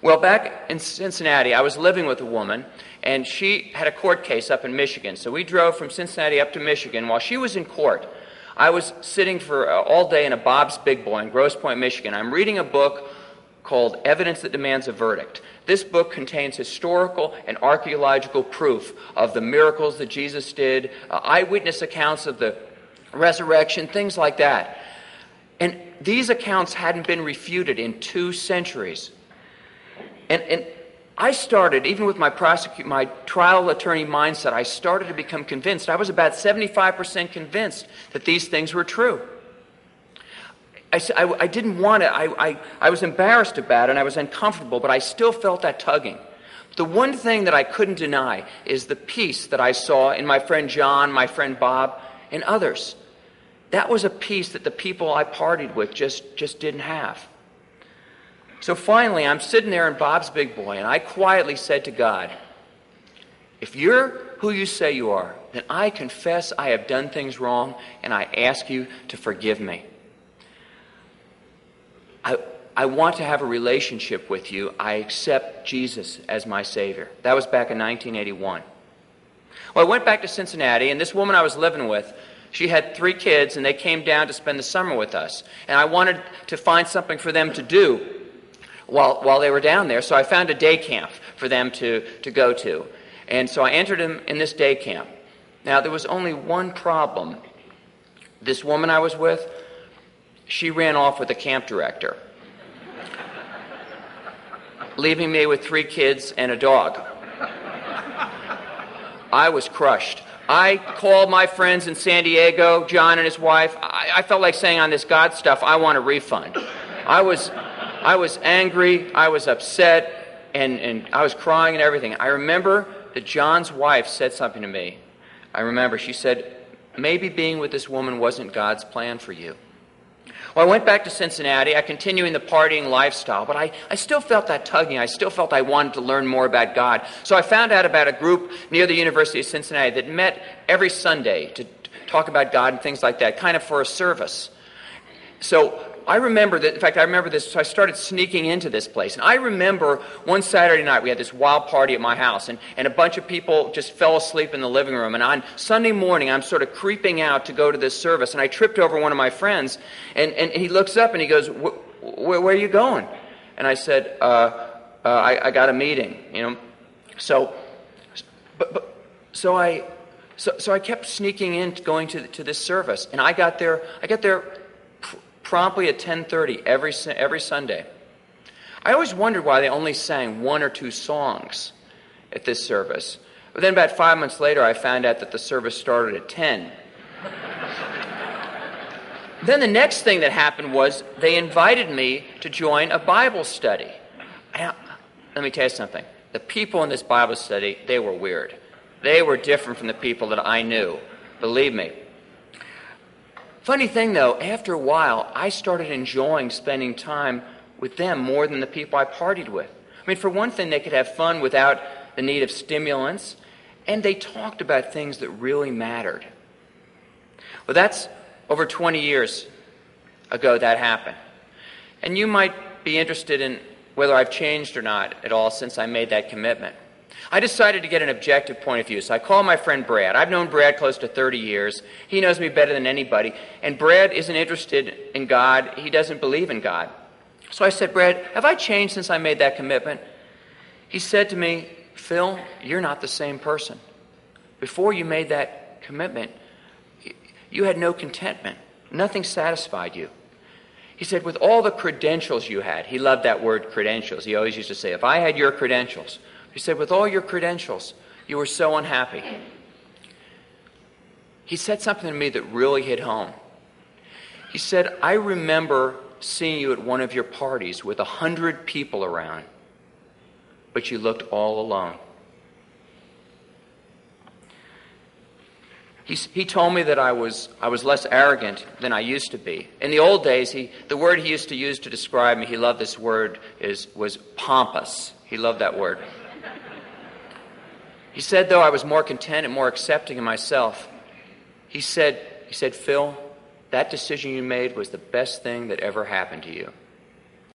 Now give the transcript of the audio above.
Well, back in Cincinnati, I was living with a woman, and she had a court case up in Michigan. So we drove from Cincinnati up to Michigan. While she was in court, I was sitting for all day in a Bob's Big Boy in Grosse Pointe, Michigan. I'm reading a book called Evidence That Demands a Verdict. This book contains historical and archaeological proof of the miracles that Jesus did, eyewitness accounts of the resurrection, things like that. And these accounts hadn't been refuted in 2 centuries. And I started, even with my trial attorney mindset, I started to become convinced. I was about 75% convinced that these things were true. I didn't want to, I was embarrassed about it and I was uncomfortable, but I still felt that tugging. The one thing that I couldn't deny is the peace that I saw in my friend John, my friend Bob, and others. That was a peace that the people I partied with just didn't have. So finally, I'm sitting there in Bob's Big Boy, and I quietly said to God, if you're who you say you are, then I confess I have done things wrong, and I ask you to forgive me. I want to have a relationship with you. I accept Jesus as my Savior. That was back in 1981. Well, I went back to Cincinnati, and this woman I was living with, she had 3 kids, and they came down to spend the summer with us. And I wanted to find something for them to do while they were down there, so I found a day camp for them to go to. And so I entered them in this day camp. Now, there was only one problem. This woman I was with, she ran off with the camp director, leaving me with 3 kids and a dog. I was crushed. I called my friends in San Diego, John and his wife. I felt like saying on this God stuff, I want a refund. I was angry, I was upset, and I was crying and everything. I remember that John's wife said something to me. I remember she said, maybe being with this woman wasn't God's plan for you. Well, I went back to Cincinnati. I continued in the partying lifestyle, but I still felt that tugging. I still felt I wanted to learn more about God. So I found out about a group near the University of Cincinnati that met every Sunday to talk about God and things like that, kind of for a service. So I remember that, in fact, I remember this, so I started sneaking into this place. And I remember one Saturday night, we had this wild party at my house, and a bunch of people just fell asleep in the living room. And on Sunday morning, I'm sort of creeping out to go to this service, and I tripped over one of my friends, and he looks up and he goes, where are you going? And I said, I got a meeting, you know. So I kept sneaking in, going to this service, and I got there promptly at 10:30 every Sunday. I always wondered why they only sang 1 or 2 songs at this service. But then about 5 months later, I found out that the service started at 10. Then the next thing that happened was they invited me to join a Bible study. Let me tell you something. The people in this Bible study, they were weird. They were different from the people that I knew. Believe me. Funny thing, though, after a while, I started enjoying spending time with them more than the people I partied with. I mean, for one thing, they could have fun without the need of stimulants, and they talked about things that really mattered. Well, that's over 20 years ago that happened. And you might be interested in whether I've changed or not at all since I made that commitment. I decided to get an objective point of view, so I called my friend Brad. I've known Brad close to 30 years. He knows me better than anybody. And Brad isn't interested in God. He doesn't believe in God. So I said, Brad, have I changed since I made that commitment? He said to me, Phil, you're not the same person. Before you made that commitment, you had no contentment. Nothing satisfied you. He said, with all the credentials you had, he loved that word credentials. He always used to say, if I had your credentials. He said, with all your credentials, you were so unhappy. He said something to me that really hit home. He said, I remember seeing you at one of your parties with 100 people around, but you looked all alone. He told me that I was less arrogant than I used to be. In the old days, the word he used to use to describe me, he loved this word, was pompous. He loved that word. He said, though, I was more content and more accepting of myself. He said, Phil, that decision you made was the best thing that ever happened to you.